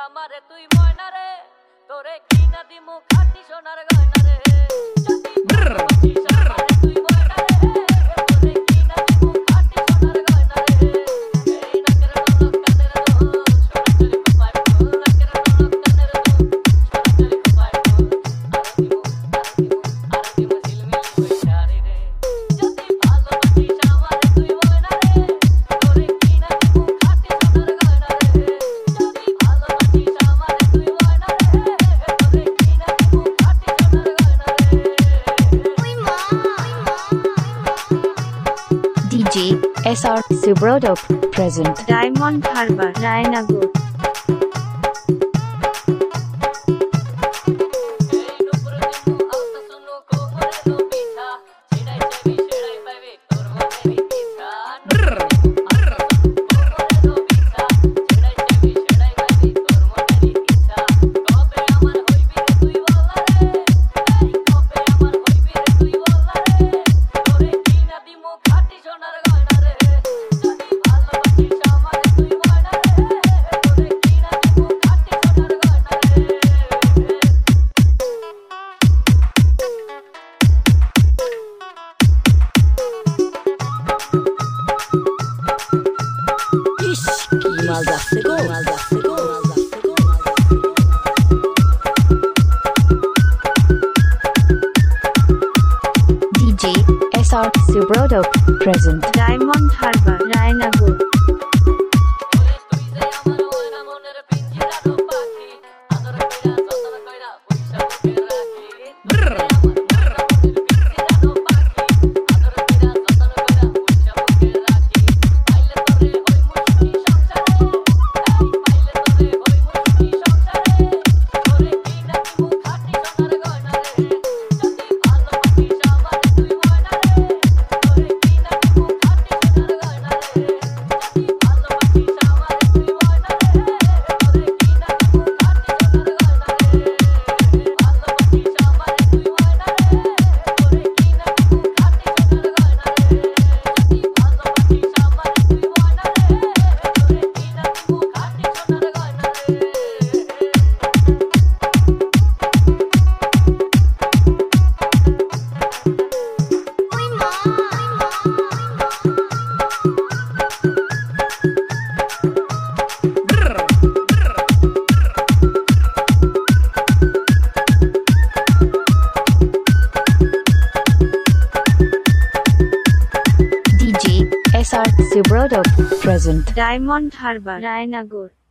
আমারে তুই ময়না রে তোরে কিনা দিমু খাটি সোনার গয়না রে ভালোবাসিস আমারে তুই ময়না রে তোরে কিনা দিমু খাটি সোনার গয়না রে এই নাকের ডলক কানের দুল ছোড়াছুড়ি খোপায় ফুল নাকের ডলক কানের দুল ছোড়াছুড়ি খোপায় ফুল আর দিমু ঝিলমিল বৈশারি রে যদি ভালোবাসিস আমারে তুই ময়না রে তোরে কিনা দিমু খাটি সোনার গয়না রে যদি ভালোবাসিস আমারে তুই ময়না রে তোরে কিনা দিমু খাটি সোনার গয়না রে DJ SR Subrodop present Diamond Harbour, Rainagur. এই নুপুর দিমু আলতা শুনো কোমরে দো পিঠা ছিড়াই চাবি ছিড়াই পাইবে তোর মনেরই পিঠা নুপুর দিমু আলতা শুনো কোমরে দো পিঠা ছিড়াই চাবি ছিড়াই পাইবে তোর মনেরই পিঠা কবে আমার হইবি রে তুই বললা রে এই কবে আমার হইবি রে তুই বললা রে তোরে কিনা দিমু খাটি সোনার গয়না রে যদি ভালোবাসিস আমারে তুই ময়না রে তোরে কিনা দিমু খাটি সোনার গয়না রে ইস কি মাল যাচ্ছে গো DJ SR Subrodop present Diamond Harbour, Rainagur. ওরে তুই যে আমার ময়না মনের পিঞ্জিরার পাখি আদর কইরা যতন কইরা পয়সা বুকে রাখি তুই যে আমার ময়না মনের পিঞ্জিরার পাখি আদর কইরা যতন কইরা পয়সা বুকে রাখি পাইলে তোরে হই মুশকি সংসারে এই পাইলে তোরে হই মুশকি সংসারে তোরে কিনা দিমু খাটি সোনার গয়না রে যদি ভালোবাসিস আমারে তুই ময়না রে তোরে কিনা দিমু খাটি সোনার গয়না রে যদি ভালোবাসিস আমারে তুই ময়না রে তোরে কিনা দিমু খাটি সোনার গয়না রে ভালোবাসিস আমারে তুই ময়না রে তোরে কিনা দিমু খাটি সোনার গয়না রে DJ SR Subrodop present Diamond Harbour, Rainagur.